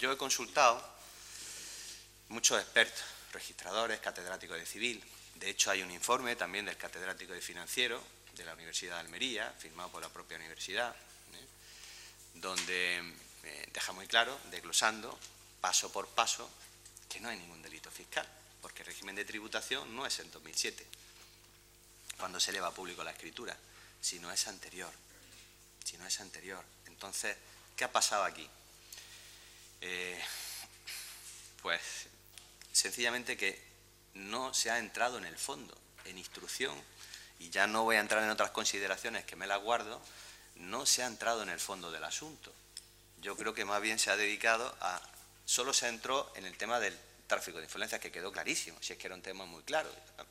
yo he consultado muchos expertos, registradores, catedráticos de civil. De hecho, hay un informe también del catedrático de financiero de la Universidad de Almería, firmado por la propia universidad, donde deja muy claro, desglosando paso por paso, que no hay ningún delito fiscal, porque el régimen de tributación no es en 2007, cuando se eleva a público la escritura, sino es anterior. Entonces, ¿qué ha pasado aquí? Pues sencillamente que no se ha entrado en el fondo, en instrucción, y ya no voy a entrar en otras consideraciones que me las guardo, no se ha entrado en el fondo del asunto. Yo creo que más bien se ha dedicado a... Solo se entró en el tema del tráfico de influencias, que quedó clarísimo, si es que era un tema muy claro.